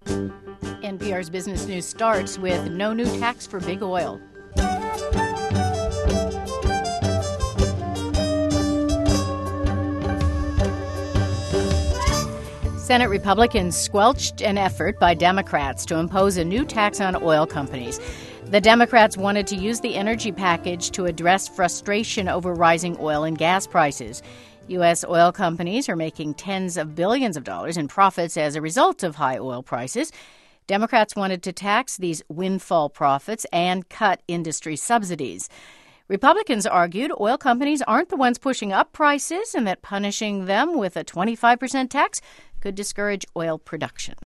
NPR's Business News starts with no new tax for big oil. Senate Republicans squelched an effort by Democrats to impose a new tax on oil companies. The Democrats wanted to use the energy package to address frustration over rising oil and gas prices. U.S. oil companies are making tens of billions of dollars in profits as a result of high oil prices. Democrats wanted to tax these windfall profits and cut industry subsidies. Republicans argued oil companies aren't the ones pushing up prices and that punishing them with a 25% tax could discourage oil production.